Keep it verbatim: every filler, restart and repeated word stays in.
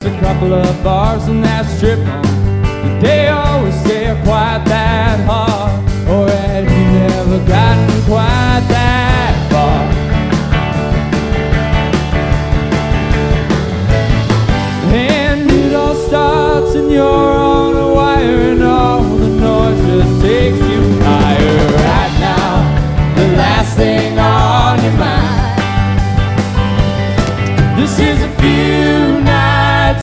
A couple of bars in that strip mall. They always stay quite that hard, or have you never gotten quite that far? And it all starts and you're on a wire, and